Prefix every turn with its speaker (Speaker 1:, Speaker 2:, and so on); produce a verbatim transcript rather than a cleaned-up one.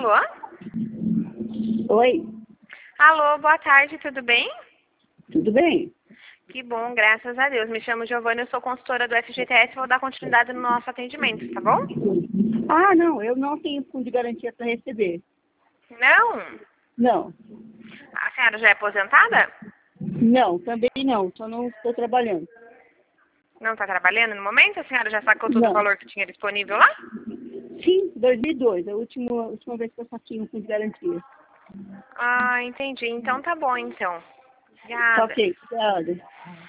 Speaker 1: Alô?
Speaker 2: Oi,
Speaker 1: Alô, boa tarde, tudo bem?
Speaker 2: tudo bem?
Speaker 1: Que bom, graças a Deus. Me chamo Giovana, eu sou consultora do F G T S e vou dar continuidade no nosso atendimento, tá bom?
Speaker 2: Ah, não, eu não tenho fundo de garantia para receber.
Speaker 1: Não?
Speaker 2: Não,
Speaker 1: A senhora já é aposentada?
Speaker 2: não, também não, só não estou trabalhando.
Speaker 1: Não está trabalhando no momento? A senhora já sacou todo o
Speaker 2: Não.
Speaker 1: valor que tinha disponível lá?
Speaker 2: Sim, dois mil e dois, a última, a última vez que eu saquei um fundo de garantia.
Speaker 1: Ah, entendi. Então tá bom, então.
Speaker 2: Tá
Speaker 1: Obrigada.
Speaker 2: ok, obrigada.